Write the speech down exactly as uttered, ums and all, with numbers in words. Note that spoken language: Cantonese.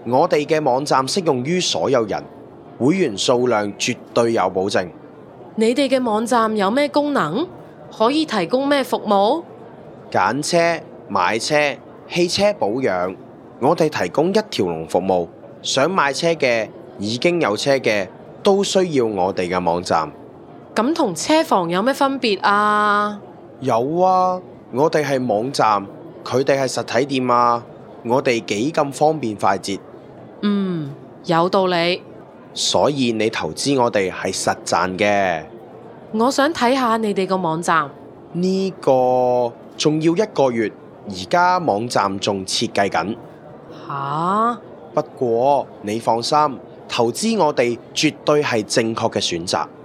我哋嘅網站適用於所有人，會員數量絕對有保證。 你哋嘅網站有咩功能？可以提供咩服務？ 揀車、買車、汽車保養，我哋提供一條龍服務。想買車嘅、已經有車嘅，都需要我哋嘅網站。 咁同車房有咩分別啊？ 有啊，我哋係網站，佢哋係實體店啊。我哋幾咁方便快捷。 嗯，有道理。 所以你投資我哋係實賺嘅。 我想睇下你哋個網站。 呢個仲要一個月，而家網站仲設計緊。 吓？ 不過你放心，投資我哋絕對係正確嘅選擇。